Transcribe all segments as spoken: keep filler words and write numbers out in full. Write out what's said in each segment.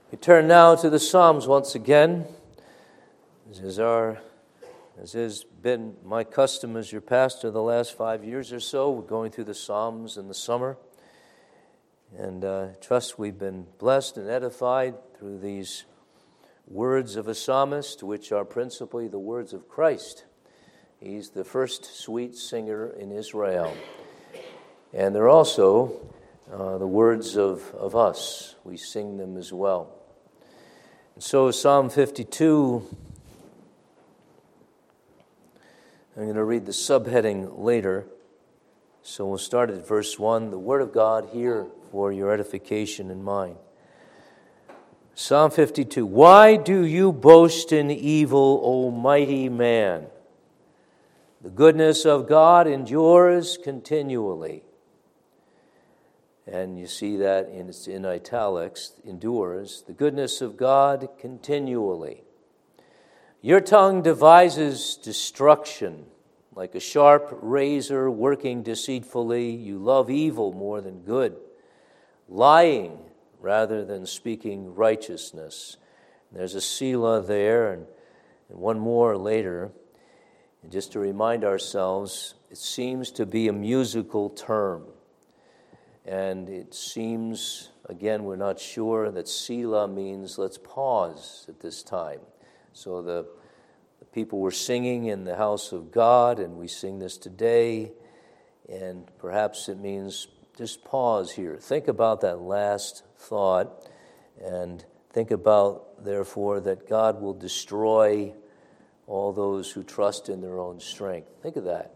We turn now to the Psalms once again. As is our, as has been my custom as your pastor the last five years or so, we're going through the Psalms in the summer. And uh, I trust we've been blessed and edified through these words of a psalmist, which are principally the words of Christ. He's the first sweet singer in Israel. And they're also uh, the words of, of us. We sing them as well. And so Psalm fifty-two, I'm going to read the subheading later. So we'll start at verse one. The word of God here for your edification and mine. Psalm fifty-two. Why do you boast in evil, O mighty man? The goodness of God endures continually. And you see that in, it's in italics, endures. The goodness of God continually. Your tongue devises destruction. Like a sharp razor working deceitfully, you love evil more than good, lying rather than speaking righteousness. There's a Selah there, and, and one more later. And just to remind ourselves, it seems to be a musical term. And it seems, again, we're not sure, that Selah means let's pause at this time. So the, the people were singing in the house of God, and we sing this today. And perhaps it means just pause here. Think about that last thought, and think about, therefore, that God will destroy all those who trust in their own strength. Think of that.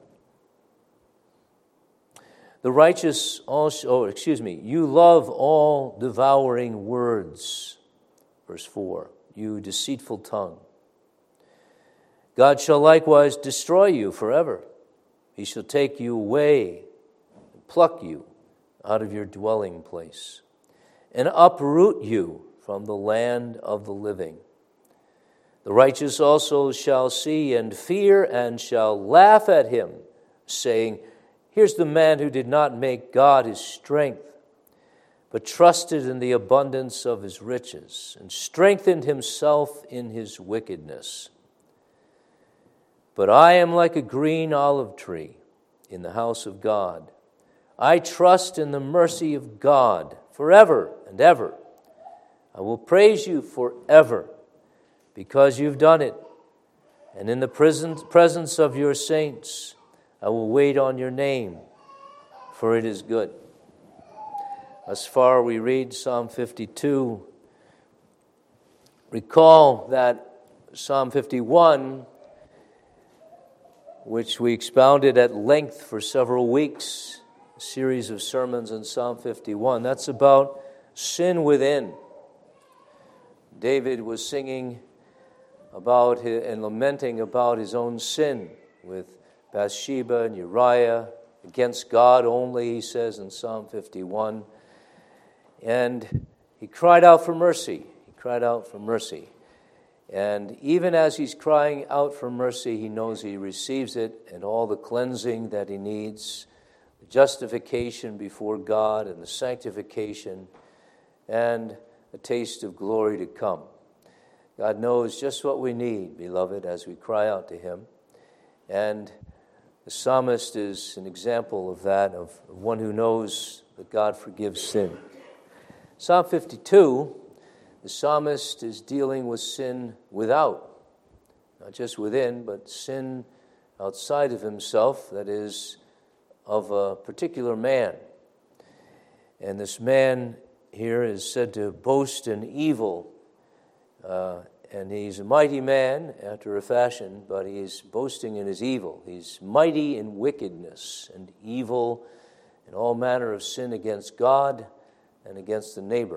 The righteous also, oh, excuse me, you love all devouring words. Verse four, you deceitful tongue. God shall likewise destroy you forever. He shall take you away and pluck you out of your dwelling place and uproot you from the land of the living. The righteous also shall see and fear and shall laugh at him, saying, here's the man who did not make God his strength, but trusted in the abundance of his riches and strengthened himself in his wickedness. But I am like a green olive tree in the house of God. I trust in the mercy of God forever and ever. I will praise you forever because you've done it. And in the presence of your saints, I will wait on your name, for it is good. Thus far we read Psalm fifty-two. Recall that Psalm fifty-one, which we expounded at length for several weeks, a series of sermons in Psalm fifty-one, that's about sin within. David was singing about his, and lamenting about his own sin with Bathsheba and Uriah, against God only, he says in Psalm fifty-one. And he cried out for mercy. He cried out for mercy. And even as he's crying out for mercy, he knows he receives it and all the cleansing that he needs, the justification before God and the sanctification and a taste of glory to come. God knows just what we need, beloved, as we cry out to him. And the psalmist is an example of that, of one who knows that God forgives sin. Psalm fifty-two, the psalmist is dealing with sin without, not just within, but sin outside of himself, that is, of a particular man. And this man here is said to boast in evil, uh, and he's a mighty man after a fashion, but he's boasting in his evil. He's mighty in wickedness and evil and all manner of sin against God and against the neighbor.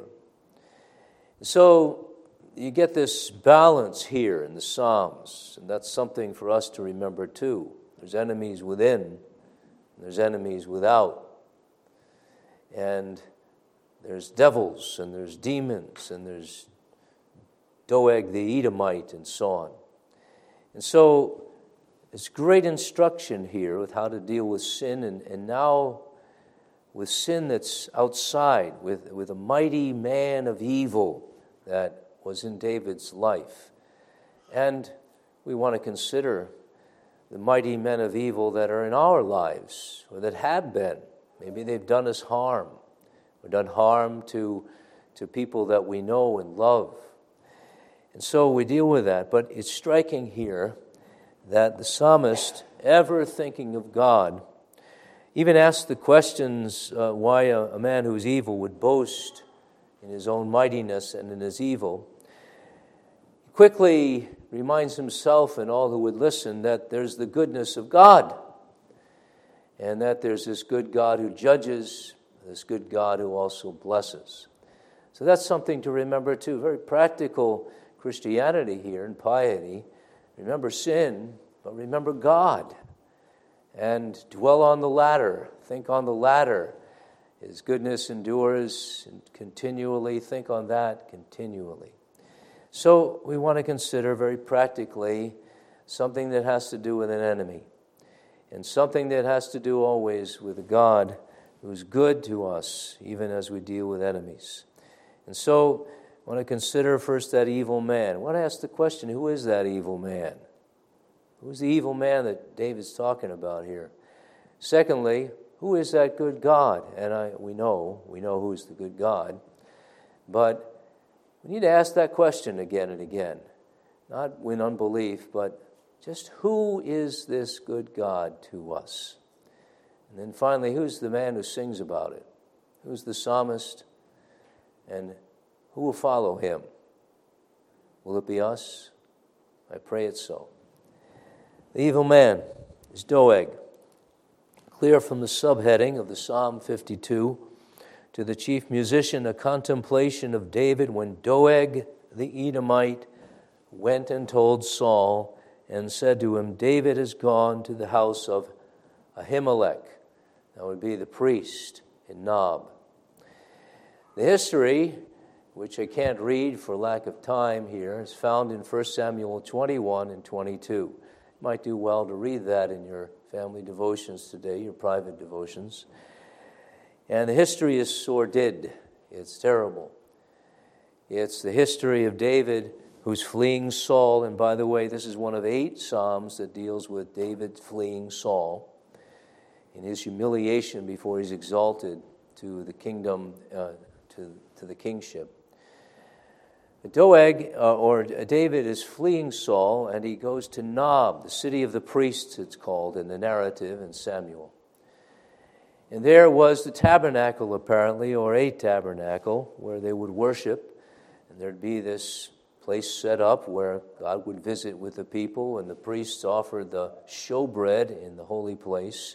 So you get this balance here in the Psalms, and that's something for us to remember too. There's enemies within, and there's enemies without. And there's devils, and there's demons, and there's Doeg the Edomite, and so on. And so it's great instruction here with how to deal with sin, and, and now with sin that's outside, with, with a mighty man of evil that was in David's life. And we want to consider the mighty men of evil that are in our lives, or that have been. Maybe they've done us harm, or done harm to, to people that we know and love. And so we deal with that. But it's striking here that the psalmist, ever thinking of God, even asked the questions uh, why a, a man who is evil would boast in his own mightiness and in his evil. He quickly reminds himself and all who would listen that there's the goodness of God, and that there's this good God who judges, this good God who also blesses. So that's something to remember too. Very practical Christianity here and piety. Remember sin, but remember God. And dwell on the latter. Think on the latter. His goodness endures continually. Think on that continually. So we want to consider very practically something that has to do with an enemy, and something that has to do always with a God who's good to us, even as we deal with enemies. And so I want to consider first that evil man. I want to ask the question, who is that evil man? Who's the evil man that David's talking about here? Secondly, who is that good God? And I, we know, we know who's the good God. But we need to ask that question again and again. Not in unbelief, but just who is this good God to us? And then finally, who's the man who sings about it? Who's the psalmist? And who will follow him? Will it be us? I pray it's so. The evil man is Doeg. Clear from the subheading of the Psalm fifty-two, to the chief musician, a contemplation of David when Doeg the Edomite went and told Saul and said to him, David has gone to the house of Ahimelech. That would be the priest in Nob. The history, which I can't read for lack of time here, is found in First Samuel twenty-one and twenty-two. You might do well to read that in your family devotions today, your private devotions. And the history is sordid. It's terrible. It's the history of David who's fleeing Saul. And by the way, this is one of eight psalms that deals with David fleeing Saul in his humiliation before he's exalted to the kingdom, uh, to, to the kingship. Doeg, uh, or David, is fleeing Saul, and he goes to Nob, the city of the priests, it's called in the narrative in Samuel. And there was the tabernacle, apparently, or a tabernacle, where they would worship. And there'd be this place set up where God would visit with the people, and the priests offered the showbread in the holy place.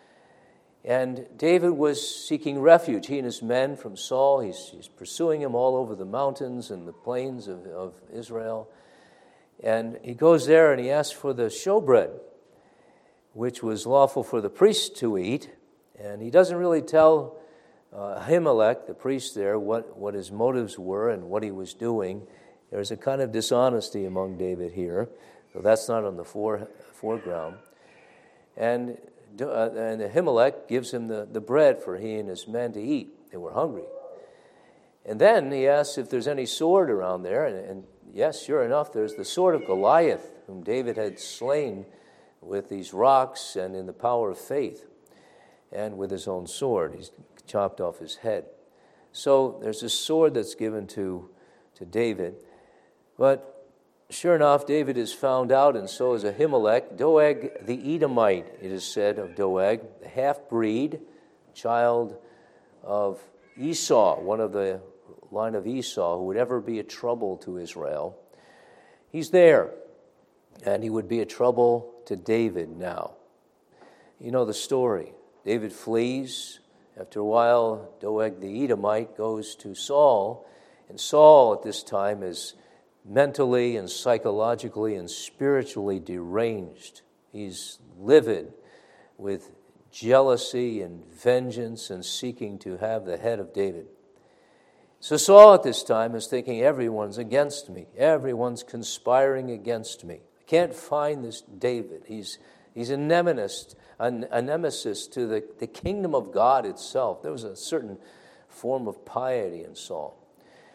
And David was seeking refuge, he and his men, from Saul. He's, he's pursuing him all over the mountains and the plains of, of Israel. And he goes there and he asks for the showbread, which was lawful for the priest to eat. And he doesn't really tell uh, Ahimelech, the priest there, what, what his motives were and what he was doing. There's a kind of dishonesty among David here, so that's not on the fore, foreground. And, uh, and Ahimelech gives him the, the bread for he and his men to eat. They were hungry. And then he asks if there's any sword around there, and, and yes, sure enough, there's the sword of Goliath, whom David had slain with these rocks and in the power of faith. And with his own sword. He's chopped off his head. So there's a sword that's given to, to David. But sure enough, David is found out, and so is Ahimelech. Doeg the Edomite, it is said of Doeg, the half-breed, child of Esau, one of the line of Esau, who would ever be a trouble to Israel. He's there, and he would be a trouble to David now. You know the story. David flees. After a while, Doeg the Edomite goes to Saul, and Saul at this time is mentally and psychologically and spiritually deranged. He's livid with jealousy and vengeance and seeking to have the head of David. So Saul at this time is thinking, everyone's against me. Everyone's conspiring against me. I can't find this David. He's he's a nemesis, a, a nemesis to the, the kingdom of God itself. There was a certain form of piety in Saul.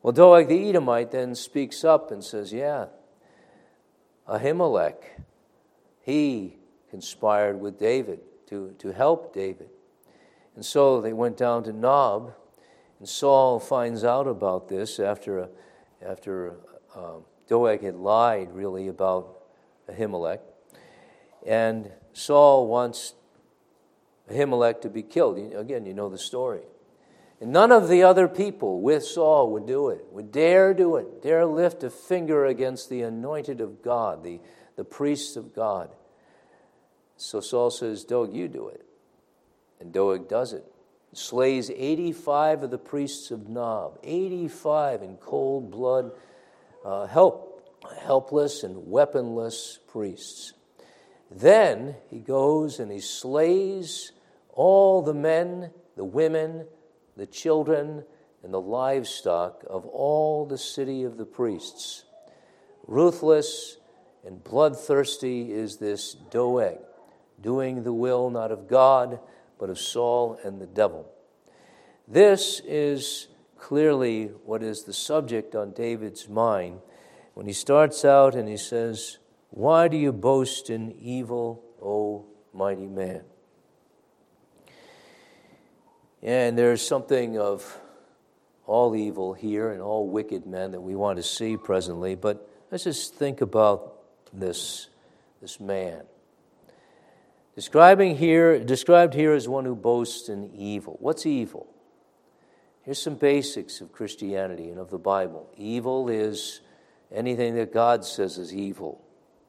Well, Doeg the Edomite then speaks up and says, yeah, Ahimelech, he conspired with David to, to help David. And so they went down to Nob, and Saul finds out about this after, after uh, Doeg had lied really about Ahimelech. And Saul wants Ahimelech to be killed. Again, you know the story. And none of the other people with Saul would do it, would dare do it, dare lift a finger against the anointed of God, the, the priests of God. So Saul says, Doeg, you do it. And Doeg does it. Slays eighty-five of the priests of Nob, eighty-five in cold blood, uh, help, helpless and weaponless priests. Then he goes and he slays all the men, the women, the children, and the livestock of all the city of the priests. Ruthless and bloodthirsty is this Doeg, doing the will not of God, but of Saul and the devil. This is clearly what is the subject on David's mind when he starts out and he says, why do you boast in evil, O mighty man? And there's something of all evil here and all wicked men that we want to see presently, but let's just think about this, this man. Describing here, described here as one who boasts in evil. What's evil? Here's some basics of Christianity and of the Bible. Evil is anything that God says is evil.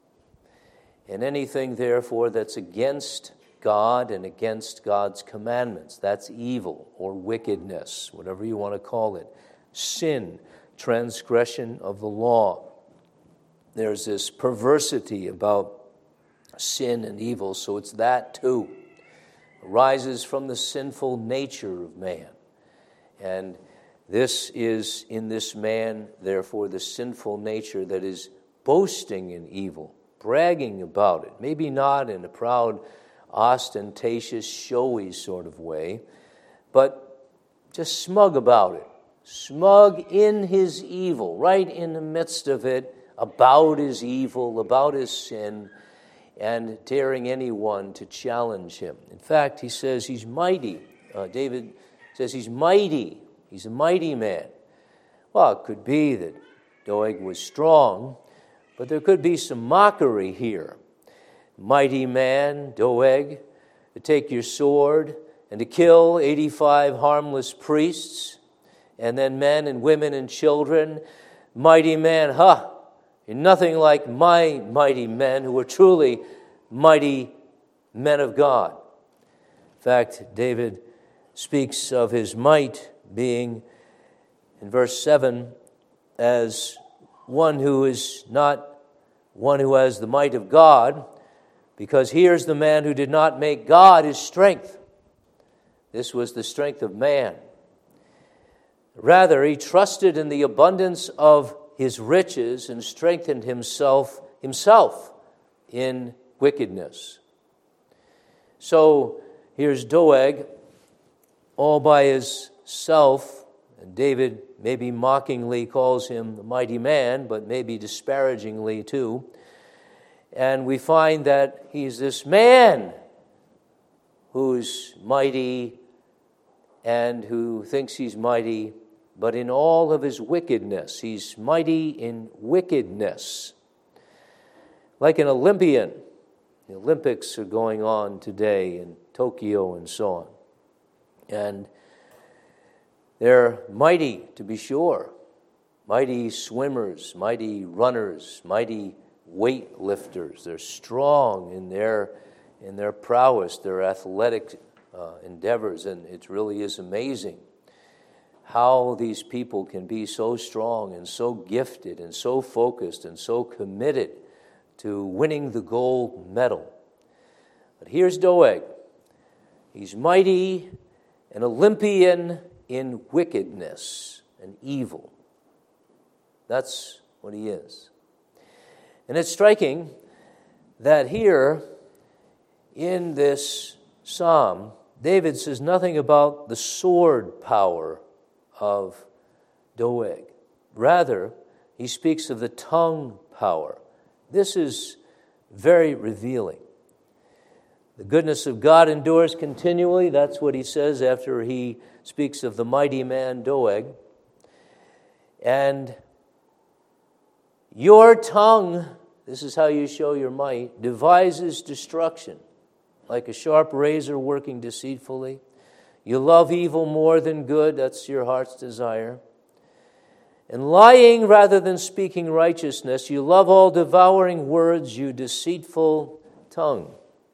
And anything, therefore, that's against God and against God's commandments. That's evil or wickedness, whatever you want to call it. Sin, transgression of the law. There's this perversity about sin and evil, so it's that too. It arises from the sinful nature of man. And this is in this man, therefore, the sinful nature that is boasting in evil, bragging about it. Maybe not in a proud, ostentatious, showy sort of way, but just smug about it. Smug in his evil, right in the midst of it, about his evil, about his sin, and daring anyone to challenge him. In fact, he says he's mighty. Uh, David says he's mighty. He's a mighty man. Well, it could be that Doeg was strong, but there could be some mockery here. Mighty man, Doeg, to take your sword and to kill eighty-five harmless priests, and then men and women and children. Mighty man, huh? You're nothing like my mighty men who are truly mighty men of God. In fact, David speaks of his might being, in verse seven, as one who is not one who has the might of God, because here's the man who did not make God his strength. This was the strength of man. Rather, he trusted in the abundance of his riches and strengthened himself himself in wickedness. So here's Doeg all by himself, and David maybe mockingly calls him the mighty man, but maybe disparagingly too. And we find that he's this man who's mighty and who thinks he's mighty, but in all of his wickedness. He's mighty in wickedness. Like an Olympian. The Olympics are going on today in Tokyo and so on. And they're mighty, to be sure. Mighty swimmers, mighty runners, mighty weightlifters. They're strong in their in their prowess, their athletic uh, endeavors, and it really is amazing how these people can be so strong and so gifted and so focused and so committed to winning the gold medal. But here's Doeg. He's mighty, an Olympian in wickedness and evil. That's what he is. And it's striking that here in this psalm, David says nothing about the sword power of Doeg. Rather, he speaks of the tongue power. This is very revealing. The goodness of God endures continually. That's what he says after he speaks of the mighty man Doeg. And your tongue, this is how you show your might, devises destruction, like a sharp razor working deceitfully. You love evil more than good, that's your heart's desire. And lying rather than speaking righteousness, you love all devouring words, you deceitful tongue.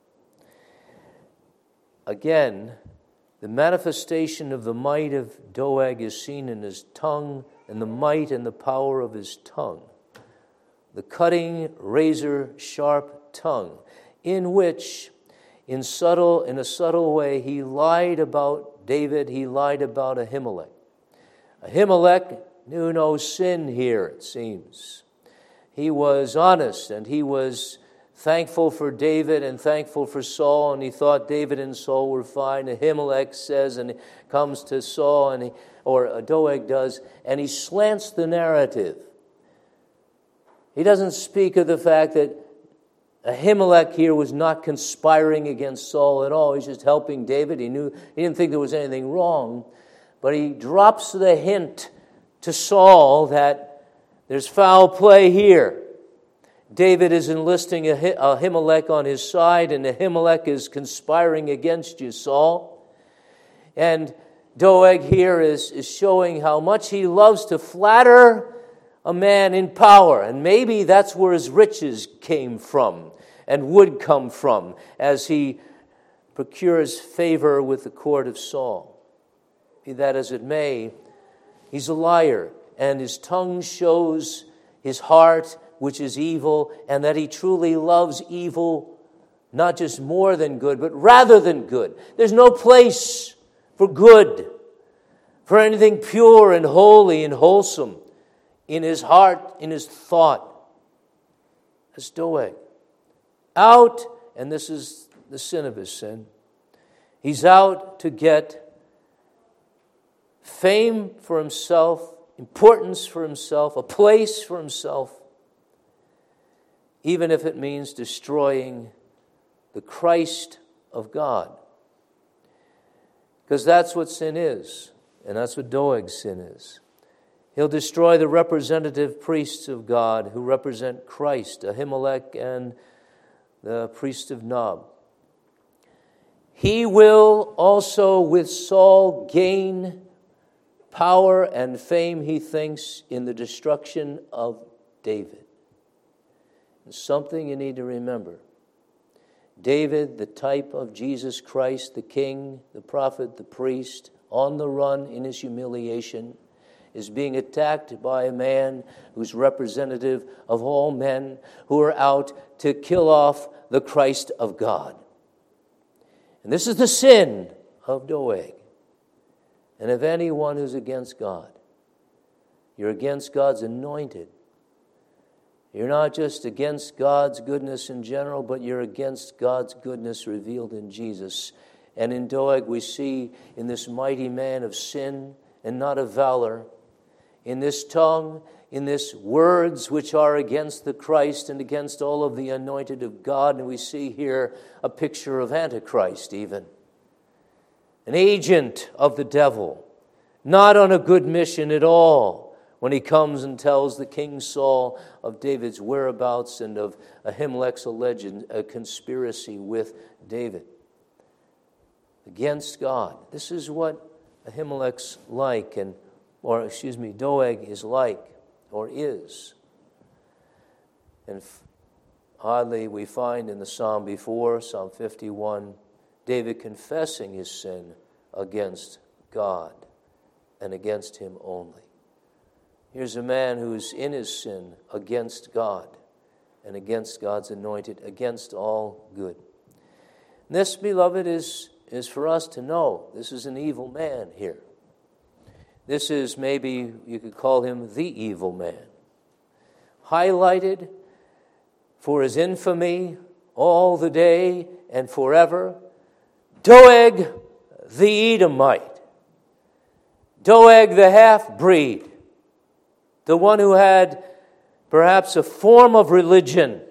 Again, the manifestation of the might of Doeg is seen in his tongue and the might and the power of his tongue. The cutting, razor-sharp tongue, in which, in subtle, in a subtle way, he lied about David, he lied about Ahimelech. Ahimelech knew no sin here, it seems. He was honest, and he was thankful for David and thankful for Saul, and he thought David and Saul were fine. Ahimelech says, and he comes to Saul, and he, or Doeg does, and he slants the narrative. He doesn't speak of the fact that Ahimelech here was not conspiring against Saul at all. He's just helping David. He knew he didn't think there was anything wrong, but he drops the hint to Saul that there's foul play here. David is enlisting Ahimelech on his side, and Ahimelech is conspiring against you, Saul. And Doeg here is, is showing how much he loves to flatter a man in power. And maybe that's where his riches came from and would come from as he procures favor with the court of Saul. Be that as it may, he's a liar, and his tongue shows his heart, which is evil, and that he truly loves evil, not just more than good, but rather than good. There's no place for good, for anything pure and holy and wholesome in his heart, in his thought. That's Doeg. Out, and this is the sin of his sin, he's out to get fame for himself, importance for himself, a place for himself, even if it means destroying the Christ of God. Because that's what sin is, and that's what Doeg's sin is. He'll destroy the representative priests of God who represent Christ, Ahimelech and the priest of Nob. He will also with Saul gain power and fame, he thinks, in the destruction of David. And something you need to remember. David, the type of Jesus Christ, the king, the prophet, the priest, on the run in his humiliation, is being attacked by a man who's representative of all men who are out to kill off the Christ of God. And this is the sin of Doeg and of anyone who's against God. You're against God's anointed. You're not just against God's goodness in general, but you're against God's goodness revealed in Jesus. And in Doeg we see in this mighty man of sin and not of valor, in this tongue, in this words which are against the Christ and against all of the anointed of God. And we see here a picture of Antichrist even. An agent of the devil, not on a good mission at all, when he comes and tells the King Saul of David's whereabouts and of Ahimelech's alleged a conspiracy with David against God. This is what Ahimelech's like, and or excuse me, Doeg is like, or is. And oddly, we find in the psalm before, Psalm fifty-one, David confessing his sin against God and against him only. Here's a man who's in his sin against God and against God's anointed, against all good. And this, beloved, is, is for us to know. This is an evil man here. This is, maybe you could call him the evil man. Highlighted for his infamy all the day and forever. Doeg the Edomite. Doeg the half-breed. the one who had perhaps a form of religion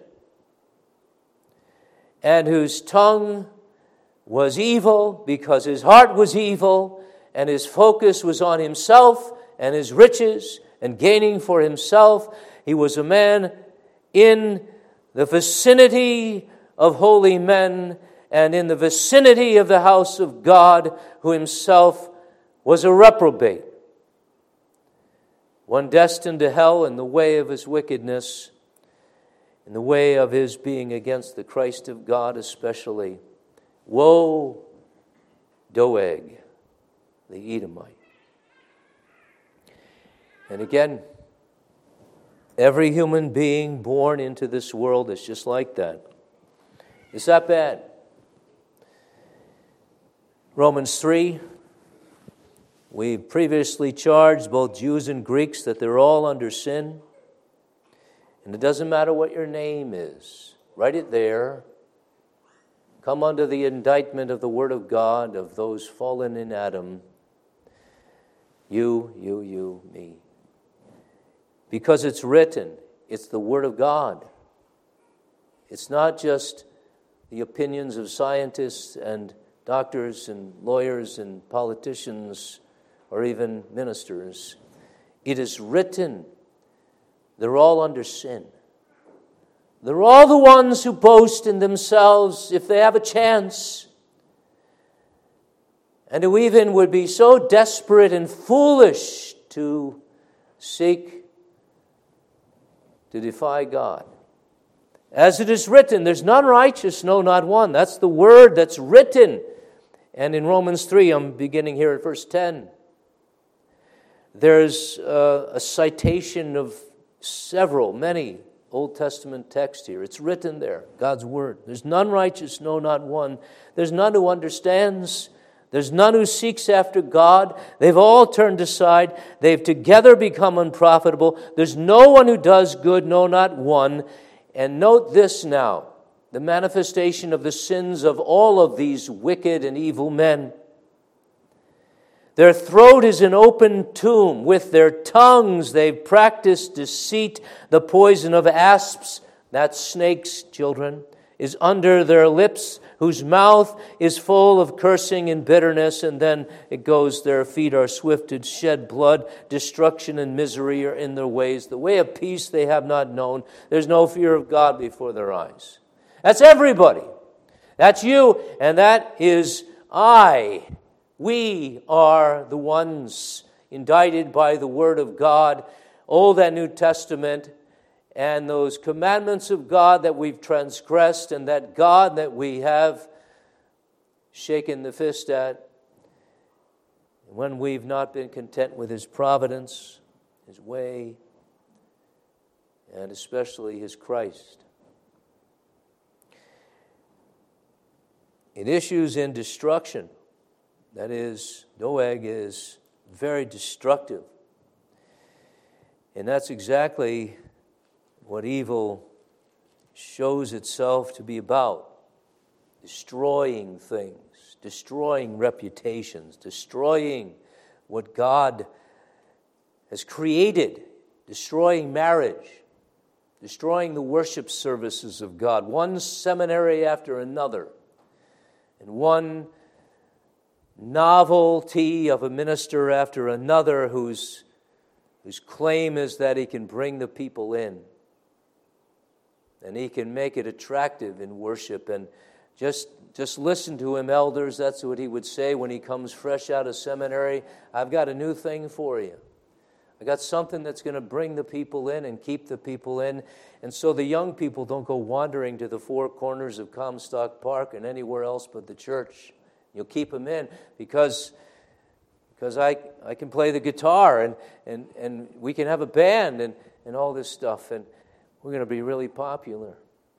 and whose tongue was evil because his heart was evil and his focus was on himself and his riches and gaining for himself. He was a man in the vicinity of holy men and in the vicinity of the house of God, who himself was a reprobate, one destined to hell in the way of his wickedness, in the way of his being against the Christ of God especially. Woe, Doeg, the Edomite. And again, every human being born into this world is just like that. It's that bad. Romans three, we previously charged both Jews and Greeks that they're all under sin. And it doesn't matter what your name is. Write it there. Come under the indictment of the Word of God, of those fallen in Adam. You, you, you, me. Because it's written. It's the Word of God. It's not just the opinions of scientists and doctors and lawyers and politicians or even ministers. It is written. They're all under sin. They're all the ones who boast in themselves if they have a chance, and who even would be so desperate and foolish to seek to defy God. As it is written, there's none righteous, no, not one. That's the word that's written. And in Romans three, I'm beginning here at verse ten, there's a, a citation of several, many Old Testament texts here. It's written there, God's word. There's none righteous, no, not one. There's none who understands. There's none who seeks after God. They've all turned aside. They've together become unprofitable. There's no one who does good, no, not one. And note this now, the manifestation of the sins of all of these wicked and evil men. Their throat is an open tomb. With their tongues they've practiced deceit. The poison of asps, that's snakes, children, is under their lips, whose mouth is full of cursing and bitterness. And then it goes, their feet are swift to shed blood. Destruction and misery are in their ways. The way of peace they have not known. There's no fear of God before their eyes. That's everybody. That's you, and that is I. We are the ones indicted by the Word of God, Old and New Testament, and those commandments of God that we've transgressed, and that God that we have shaken the fist at, when we've not been content with His providence, His way, and especially His Christ. It issues in destruction. That is, Doeg is very destructive. And that's exactly what evil shows itself to be about. Destroying things, destroying reputations, destroying what God has created, destroying marriage, destroying the worship services of God, one seminary after another, and one novelty of a minister after another whose, whose claim is that he can bring the people in. And he can make it attractive in worship. And just, just listen to him, elders. That's what he would say when he comes fresh out of seminary. I've got a new thing for you. I got something that's going to bring the people in and keep the people in. And so the young people don't go wandering to the four corners of Comstock Park and anywhere else but the church. You'll keep them in because, because I, I can play the guitar and, and, and we can have a band and, and all this stuff. And we're going to be really popular.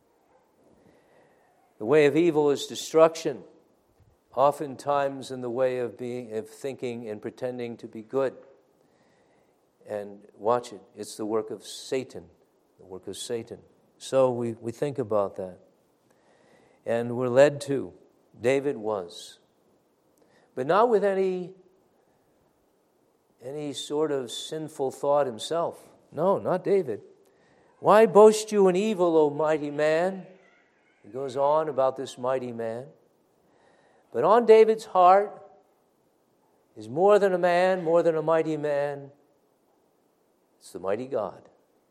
The way of evil is destruction, oftentimes in the way of being, of thinking and pretending to be good. And watch it. It's the work of Satan. The work of Satan. So we, we think about that. And we're led to. David was. But not with any, any sort of sinful thought himself. No, not David. Why boast you in evil, O mighty man? He goes on about this mighty man. But on David's heart is more than a man, more than a mighty man. It's the mighty God.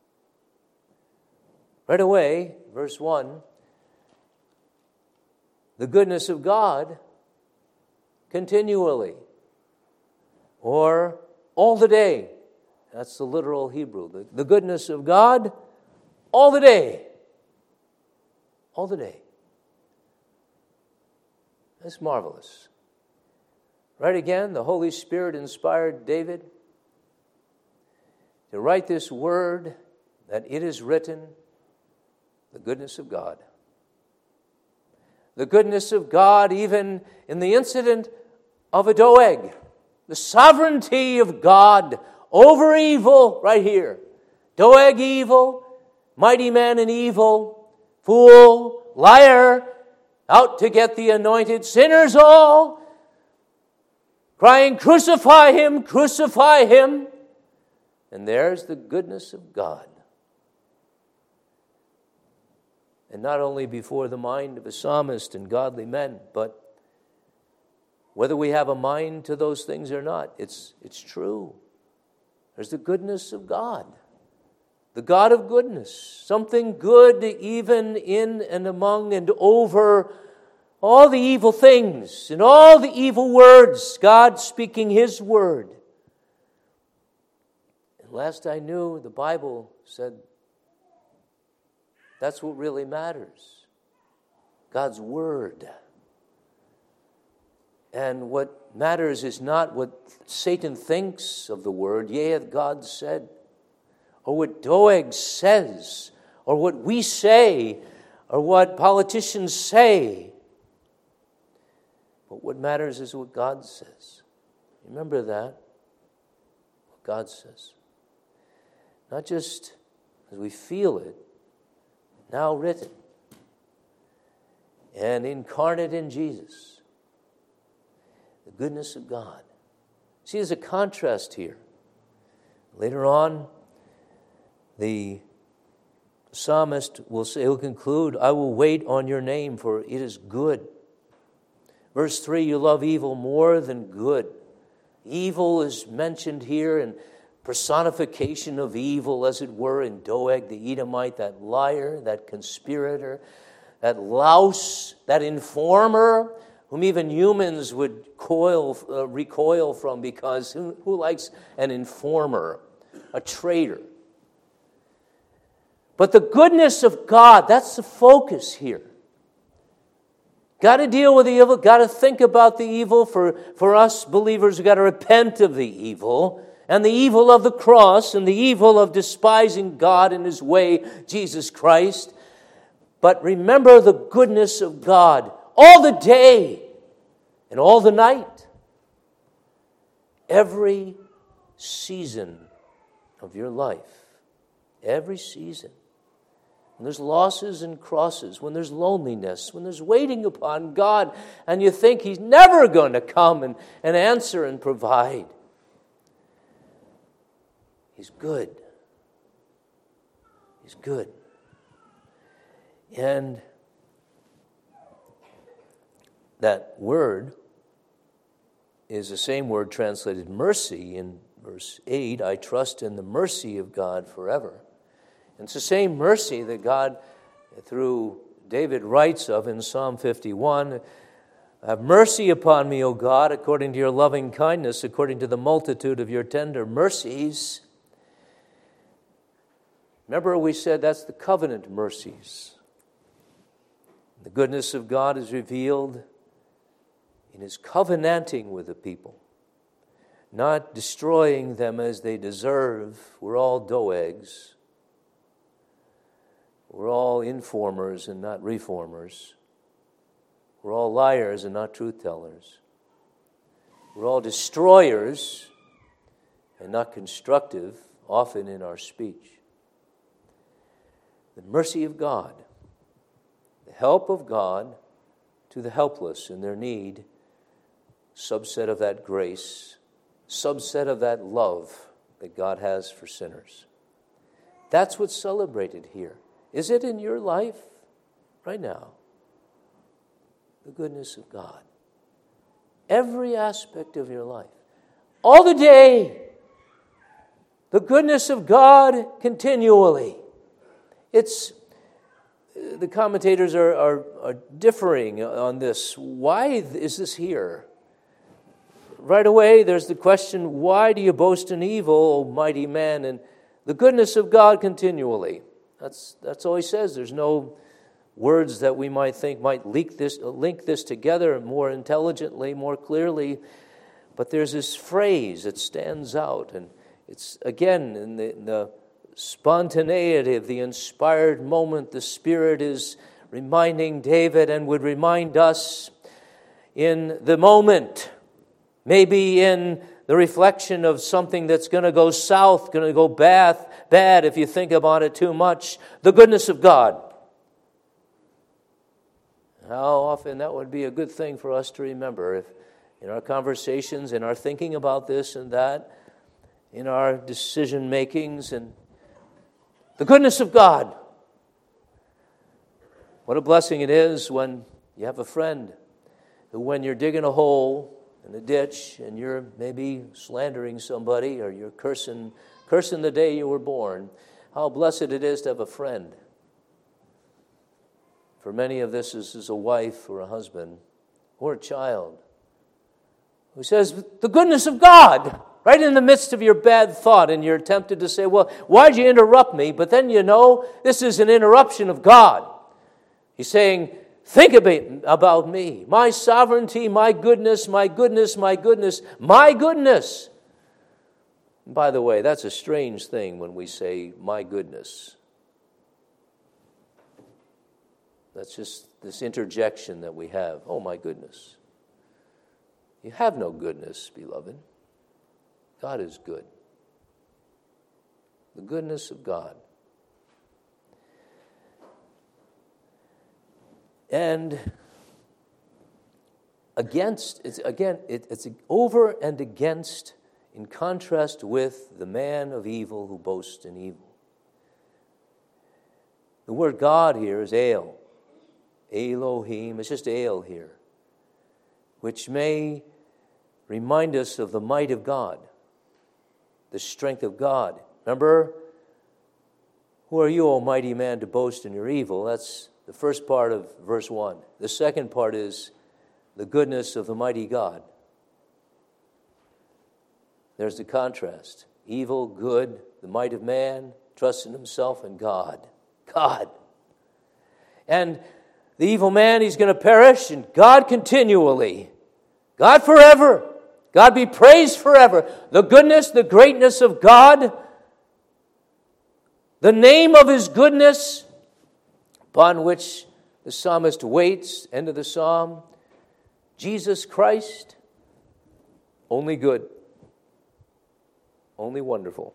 Right away, verse one, the goodness of God continually, or all the day. That's the literal Hebrew. The, the goodness of God all the day. All the day. That's marvelous. Right again, the Holy Spirit inspired David to write this word that it is written, the goodness of God. The goodness of God even in the incident of a Doeg. The sovereignty of God over evil right here. Doeg evil, mighty man in evil, fool, liar, out to get the anointed, sinners all, crying, crucify him, crucify him. And there's the goodness of God. And not only before the mind of a psalmist and godly men, but whether we have a mind to those things or not, it's, it's true. There's the goodness of God. The God of goodness. Something good even in and among and over all the evil things and all the evil words. God speaking His word. And last I knew, the Bible said that's what really matters. God's word. And what matters is not what Satan thinks of the word, yea, God said, or what Doeg says, or what we say, or what politicians say. But what matters is what God says. Remember that. What God says. Not just as we feel it, now written and incarnate in Jesus. The goodness of God. See, there's a contrast here. Later on, the psalmist will say, he'll conclude, I will wait on your name, for it is good. Verse three, you love evil more than good. Evil is mentioned here in personification of evil, as it were, in Doeg the Edomite, that liar, that conspirator, that louse, that informer, whom even humans would coil, uh, recoil from, because who, who likes an informer, a traitor? But the goodness of God, that's the focus here. Got to deal with the evil, got to think about the evil. For, for us believers, we've got to repent of the evil, and the evil of the cross, and the evil of despising God and His way, Jesus Christ. But remember the goodness of God all the day and all the night. Every season of your life. Every season. When there's losses and crosses, when there's loneliness, when there's waiting upon God, and you think He's never going to come and, and answer and provide. He's good. He's good. And that word is the same word translated mercy in verse eight. I trust in the mercy of God forever. And it's the same mercy that God, through David, writes of in Psalm fifty-one. Have mercy upon me, O God, according to your loving kindness, according to the multitude of your tender mercies. Remember we said that's the covenant mercies. The goodness of God is revealed in His covenanting with the people, not destroying them as they deserve. We're all Doegs. We're all informers and not reformers. We're all liars and not truth tellers. We're all destroyers and not constructive, often in our speech. The mercy of God, the help of God to the helpless in their need, subset of that grace, subset of that love that God has for sinners. That's what's celebrated here. Is it in your life right now? The goodness of God. Every aspect of your life. All the day. The goodness of God continually. It's, the commentators are, are, are differing on this. Why is this here? Right away, there's the question, why do you boast in evil, O mighty man, and the goodness of God continually? That's that's all he says. There's no words that we might think might link this, link this together more intelligently, more clearly. But there's this phrase that stands out, and it's, again, in the, in the spontaneity of the inspired moment, the Spirit is reminding David and would remind us in the moment, maybe in the reflection of something that's going to go south, going to go bad, bad if you think about it too much, the goodness of God. How often that would be a good thing for us to remember if in our conversations, in our thinking about this and that, in our decision makings, and the goodness of God. What a blessing it is when you have a friend who, when you're digging a hole in a ditch and you're maybe slandering somebody or you're cursing, cursing the day you were born, how blessed it is to have a friend. For many of this is, is a wife or a husband or a child who says, the goodness of God, right in the midst of your bad thought, and you're tempted to say, well, why'd you interrupt me? But then you know this is an interruption of God. He's saying, think about me, my sovereignty, my goodness, my goodness, my goodness, my goodness. And by the way, that's a strange thing when we say, my goodness. That's just this interjection that we have. Oh, my goodness. You have no goodness, beloved. God is good. The goodness of God. And against, it's again, it, it's over and against, in contrast with the man of evil who boasts in evil. The word God here is El. Elohim, it's just El here, which may remind us of the might of God, the strength of God. Remember, who are you, O mighty man, to boast in your evil? That's the first part of verse one. The second part is the goodness of the mighty God. There's the contrast. Evil, good, the might of man, trust in himself and God. God. And the evil man, he's going to perish, and God continually. God forever. God be praised forever. The goodness, the greatness of God, the name of his goodness, upon which the psalmist waits, end of the psalm, Jesus Christ, only good, only wonderful.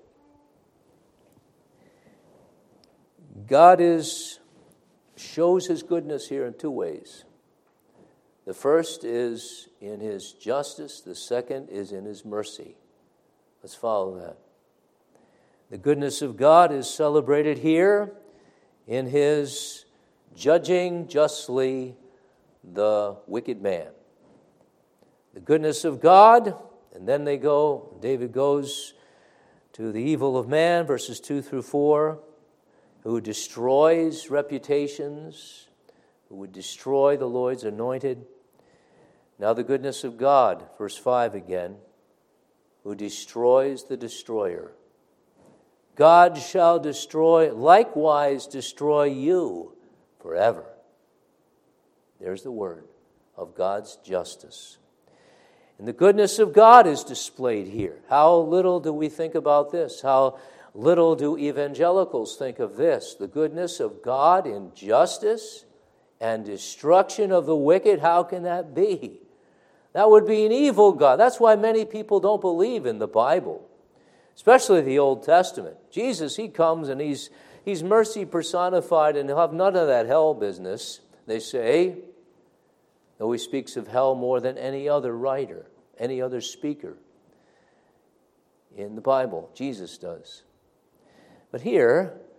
God is shows his goodness here in two ways. The first is in his justice. The second is in his mercy. Let's follow that. The goodness of God is celebrated here in his judging justly the wicked man. The goodness of God, and then they go, David goes to the evil of man, verses two through four, who destroys reputations, who would destroy the Lord's anointed. Now the goodness of God, verse five again, who destroys the destroyer. God shall destroy, likewise destroy you forever. There's the word of God's justice. And the goodness of God is displayed here. How little do we think about this? How little do evangelicals think of this? The goodness of God in justice and destruction of the wicked. How can that be? That would be an evil God. That's why many people don't believe in the Bible, especially the Old Testament. Jesus, he comes and he's he's mercy personified, and he'll have none of that hell business, they say, though he speaks of hell more than any other writer, any other speaker in the Bible. Jesus does. But here,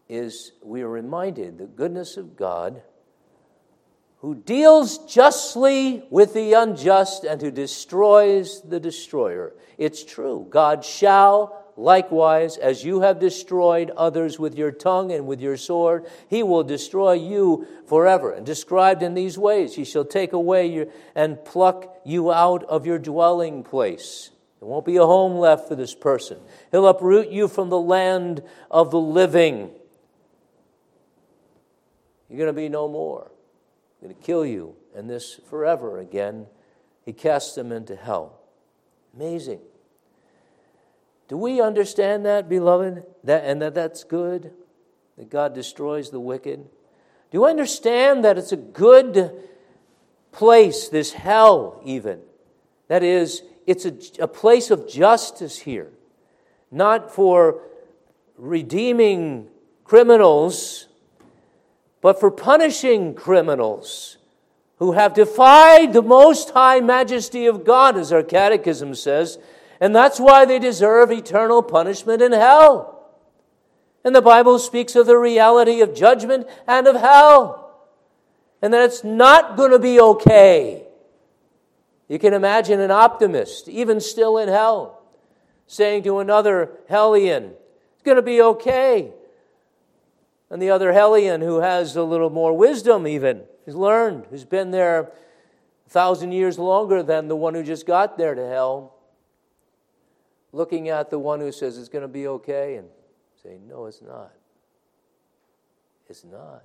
is we are reminded the goodness of God, who deals justly with the unjust and who destroys the destroyer. It's true. God shall likewise, as you have destroyed others with your tongue and with your sword, he will destroy you forever. And described in these ways, he shall take away your, and pluck you out of your dwelling place. There won't be a home left for this person. He'll uproot you from the land of the living. You're going to be no more. He's going to kill you, and this forever again. He casts them into hell. Amazing. Do we understand that, beloved? That and that that's good? That God destroys the wicked? Do you understand that it's a good place, this hell even? That is, it's a, a place of justice here. Not for redeeming criminals, but for punishing criminals who have defied the most high majesty of God, as our catechism says, and that's why they deserve eternal punishment in hell. And the Bible speaks of the reality of judgment and of hell, and that it's not going to be okay. You can imagine an optimist, even still in hell, saying to another hellion, it's going to be okay. And the other hellion, who has a little more wisdom even, who's learned, who's been there a thousand years longer than the one who just got there to hell, looking at the one who says it's going to be okay and saying, no, it's not. It's not.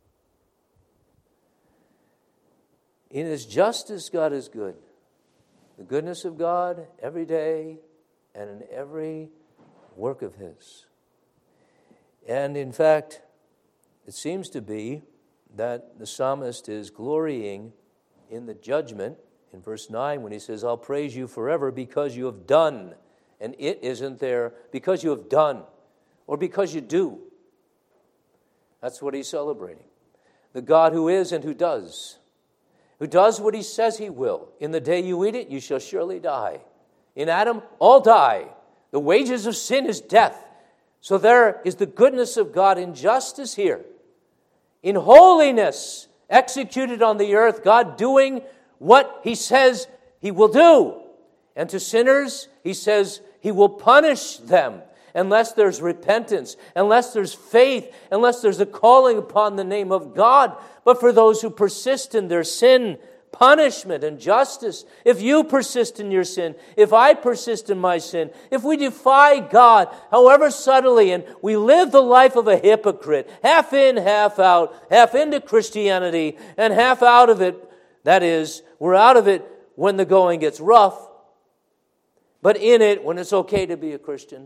In His justice, God is good. The goodness of God every day and in every work of His. And in fact, it seems to be that the psalmist is glorying in the judgment in verse nine when he says, I'll praise you forever because you have done. And it isn't there because you have done or because you do. That's what he's celebrating. The God who is and who does. Who does what he says he will. In the day you eat it, you shall surely die. In Adam, all die. The wages of sin is death. So there is the goodness of God in justice here. In holiness executed on the earth, God doing what He says He will do. And to sinners, He says He will punish them unless there's repentance, unless there's faith, unless there's a calling upon the name of God. But for those who persist in their sin, punishment and justice. If you persist in your sin, if I persist in my sin, if we defy God, however subtly, and we live the life of a hypocrite, half in, half out, half into Christianity, and half out of it, that is, we're out of it when the going gets rough, but in it when it's okay to be a Christian.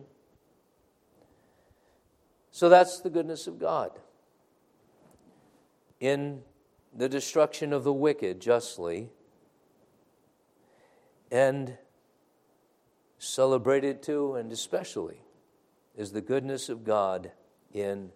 So that's the goodness of God. In the destruction of the wicked justly, and celebrated too and especially is the goodness of God in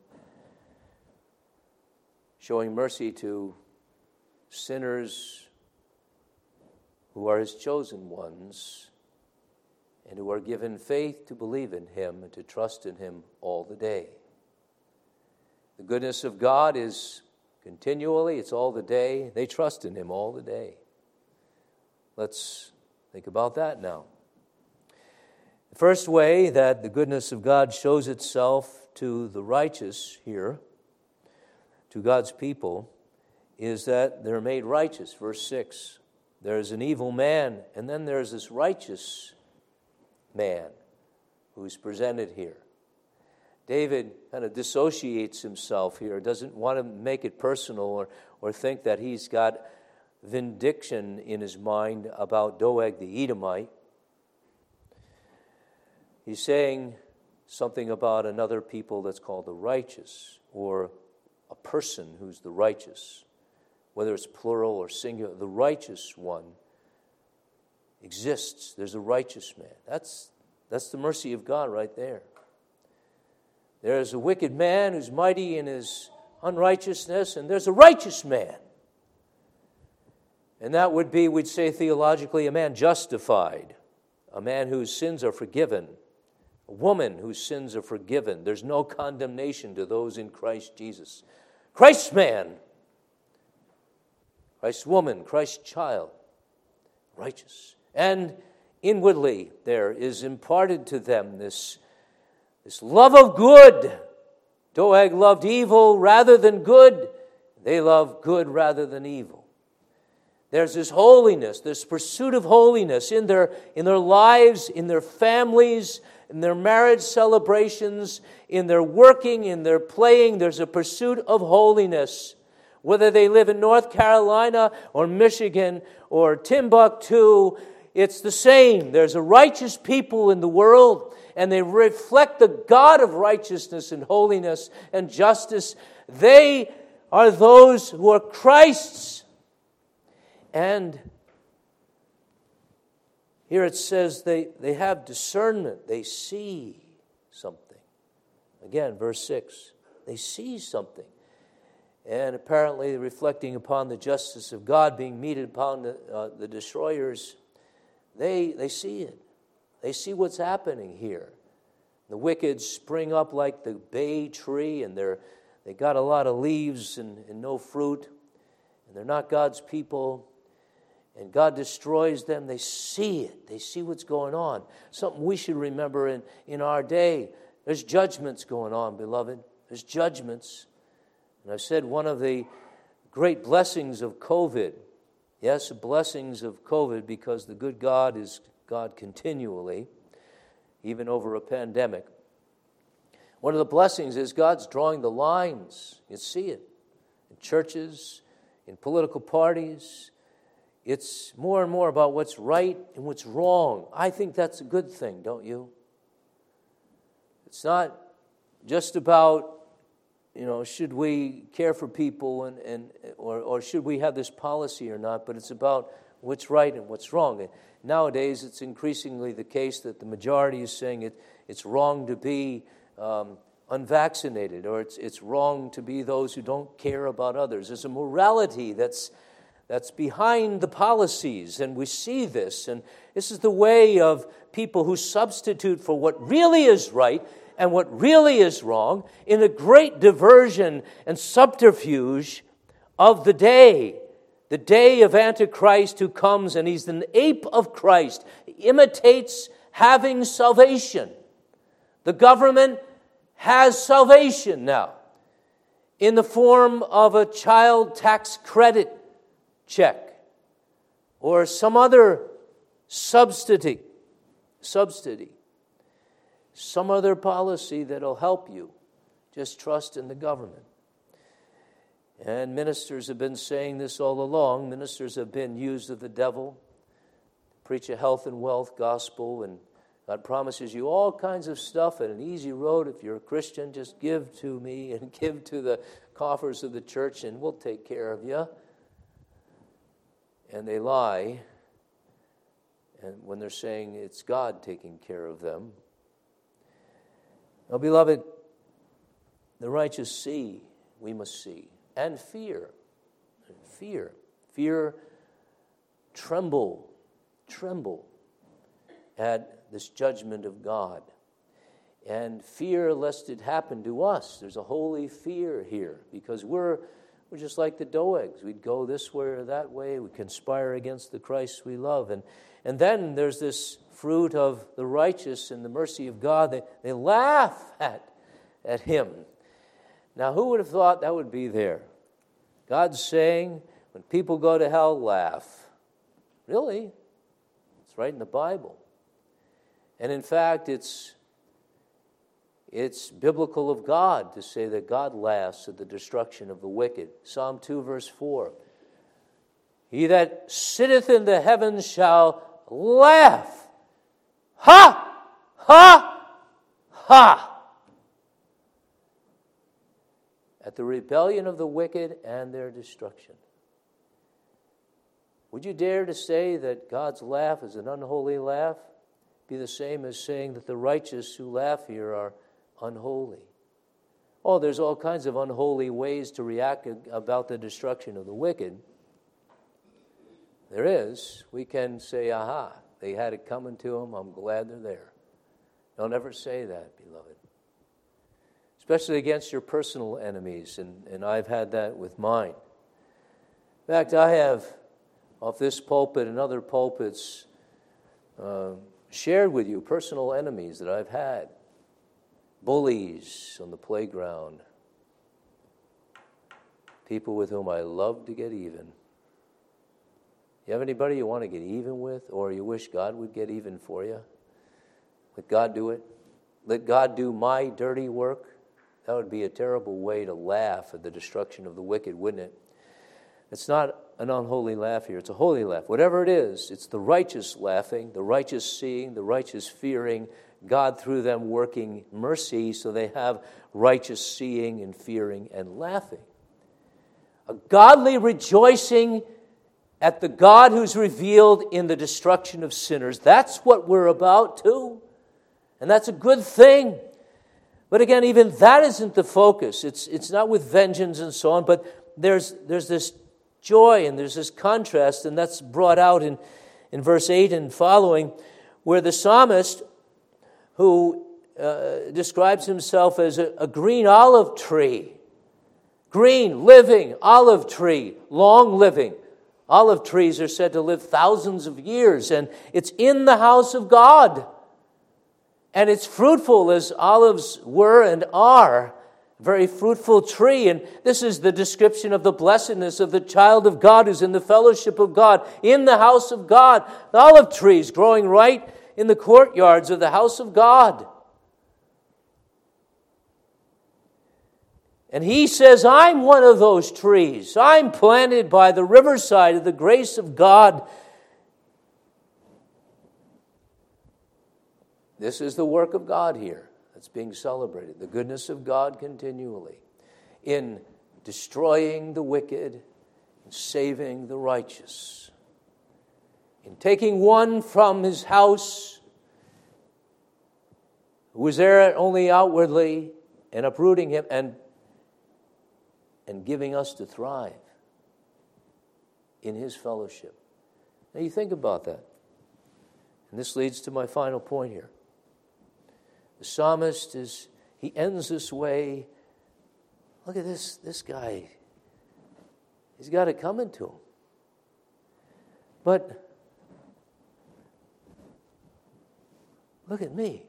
showing mercy to sinners who are His chosen ones and who are given faith to believe in Him and to trust in Him all the day. The goodness of God is continually, it's all the day. They trust in Him all the day. Let's think about that now. The first way that the goodness of God shows itself to the righteous here, to God's people, is that they're made righteous. Verse six, there's an evil man, and then there's this righteous man who's presented here. David kind of dissociates himself here, doesn't want to make it personal or, or think that he's got vindication in his mind about Doeg the Edomite. He's saying something about another people that's called the righteous, or a person who's the righteous, whether it's plural or singular. The righteous one exists. There's a righteous man. That's, that's the mercy of God right there. There's a wicked man who's mighty in his unrighteousness, and there's a righteous man. And that would be, we'd say theologically, a man justified, a man whose sins are forgiven, a woman whose sins are forgiven. There's no condemnation to those in Christ Jesus. Christ's man, Christ's woman, Christ's child, righteous. And inwardly there is imparted to them this, this love of good. Doeg loved evil rather than good. They love good rather than evil. There's this holiness, this pursuit of holiness in their, in their lives, in their families, in their marriage celebrations, in their working, in their playing. There's a pursuit of holiness. Whether they live in North Carolina or Michigan or Timbuktu, it's the same. There's a righteous people in the world, and they reflect the God of righteousness and holiness and justice. They are those who are Christ's. And here it says they, they have discernment. They see something. Again, verse six. They see something. And apparently reflecting upon the justice of God being meted upon the, uh, the destroyers, they, they see it. They see what's happening here. The wicked spring up like the bay tree, and they're they got a lot of leaves and, and no fruit, and they're not God's people. And God destroys them. They see it. They see what's going on. Something we should remember in, in our day. There's judgments going on, beloved. There's judgments. And I've said one of the great blessings of COVID, yes, blessings of COVID, because the good God is God continually, even over a pandemic. One of the blessings is God's drawing the lines. You see it in churches, in political parties. It's more and more about what's right and what's wrong. I think that's a good thing, don't you? It's not just about, you know, should we care for people and, and or, or should we have this policy or not, but it's about what's right and what's wrong. And nowadays, it's increasingly the case that the majority is saying it, it's wrong to be um, unvaccinated, or it's it's wrong to be those who don't care about others. There's a morality that's that's behind the policies, and we see this. And this is the way of people who substitute for what really is right and what really is wrong in a great diversion and subterfuge of the day. The day of Antichrist who comes, and he's an ape of Christ. He imitates having salvation. The government has salvation now in the form of a child tax credit check or some other subsidy, subsidy, some other policy that'll help you. Just trust in the government. And ministers have been saying this all along. Ministers have been used of the devil, preach a health and wealth gospel, and God promises you all kinds of stuff and an easy road. If you're a Christian, just give to me and give to the coffers of the church, and we'll take care of you. And they lie, and when they're saying it's God taking care of them. Now, beloved, the righteous see, we must see. And fear, fear, fear, tremble, tremble at this judgment of God. And fear lest it happen to us. There's a holy fear here because we're we're just like the Doegs. We'd go this way or that way. We conspire against the Christ we love. And, and then there's this fruit of the righteous and the mercy of God. They, they laugh at, at him. Now, who would have thought that would be there? God's saying, when people go to hell, laugh. Really? It's right in the Bible. And in fact, it's it's biblical of God to say that God laughs at the destruction of the wicked. Psalm two, verse four. He that sitteth in the heavens shall laugh. Ha! Ha! Ha! At the rebellion of the wicked and their destruction. Would you dare to say that God's laugh is an unholy laugh? Be the same as saying that the righteous who laugh here are unholy. Oh, there's all kinds of unholy ways to react about the destruction of the wicked. There is. We can say, aha, they had it coming to them. I'm glad they're there. Don't ever say that, beloved. Especially against your personal enemies, and, and I've had that with mine. In fact, I have, off this pulpit and other pulpits, uh, shared with you personal enemies that I've had. Bullies on the playground. People with whom I love to get even. You have anybody you want to get even with, or you wish God would get even for you? Let God do it. Let God do my dirty work. That would be a terrible way to laugh at the destruction of the wicked, wouldn't it? It's not an unholy laugh here. It's a holy laugh. Whatever it is, it's the righteous laughing, the righteous seeing, the righteous fearing, God through them working mercy so they have righteous seeing and fearing and laughing. A godly rejoicing at the God who's revealed in the destruction of sinners. That's what we're about too. And that's a good thing. But again, even that isn't the focus. It's it's not with vengeance and so on, but there's there's this joy and there's this contrast, and that's brought out in, in verse eight and following, where the psalmist, who uh, describes himself as a, a green olive tree, green, living, olive tree, long living. Olive trees are said to live thousands of years, and it's in the house of God. And it's fruitful as olives were and are. Very fruitful tree. And this is the description of the blessedness of the child of God who's in the fellowship of God, in the house of God. The olive trees growing right in the courtyards of the house of God. And he says, I'm one of those trees. I'm planted by the riverside of the grace of God. This is the work of God here that's being celebrated. The goodness of God continually in destroying the wicked and saving the righteous. In taking one from his house who was there only outwardly and uprooting him and, and giving us to thrive in his fellowship. Now you think about that. And this leads to my final point here. The psalmist is, he ends this way. Look at this, this guy. He's got it coming to him. But look at me.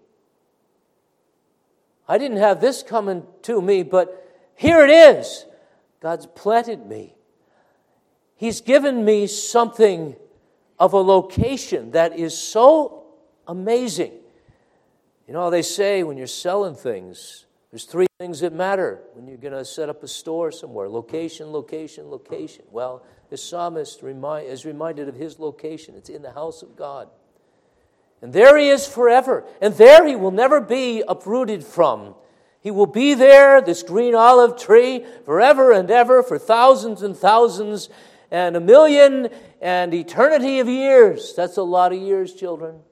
I didn't have this coming to me, but here it is. God's planted me. He's given me something of a location that is so amazing. You know how they say when you're selling things, there's three things that matter when you're going to set up a store somewhere. Location, location, location. Well, the psalmist remind, is reminded of his location. It's in the house of God. And there he is forever. And there he will never be uprooted from. He will be there, this green olive tree, forever and ever, for thousands and thousands, and a million and eternity of years. That's a lot of years, children.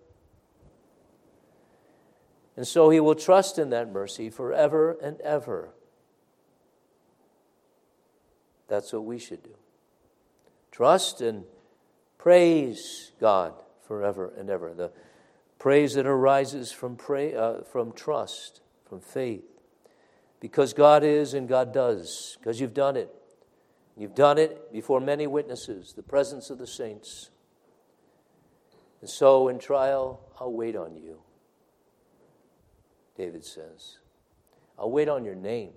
And so he will trust in that mercy forever and ever. That's what we should do. Trust and praise God forever and ever. The praise that arises from pray, uh, from trust, from faith. Because God is and God does. Because you've done it. You've done it before many witnesses, the presence of the saints. And so in trial, I'll wait on you. David says, I'll wait on your name.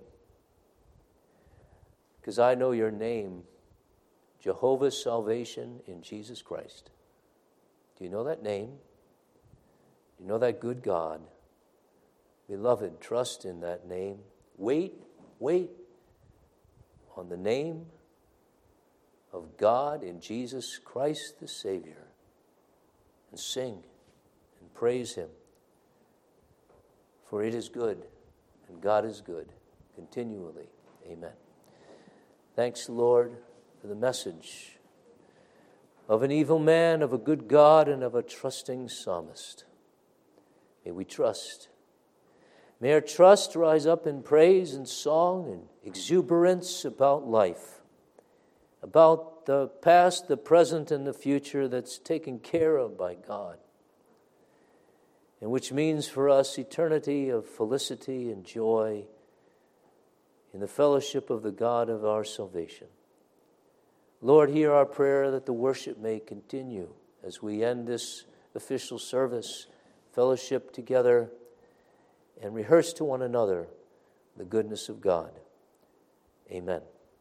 Because I know your name, Jehovah's salvation in Jesus Christ. Do you know that name? Do you know that good God? Beloved, trust in that name. Wait, wait on the name of God in Jesus Christ the Savior. And sing and praise him. For it is good, and God is good, continually. Amen. Thanks, Lord, for the message of an evil man, of a good God, and of a trusting psalmist. May we trust. May our trust rise up in praise and song and exuberance about life, about the past, the present, and the future that's taken care of by God. and which means for us eternity of felicity and joy in the fellowship of the God of our salvation. Lord, hear our prayer that the worship may continue as we end this official service, fellowship together, and rehearse to one another the goodness of God. Amen.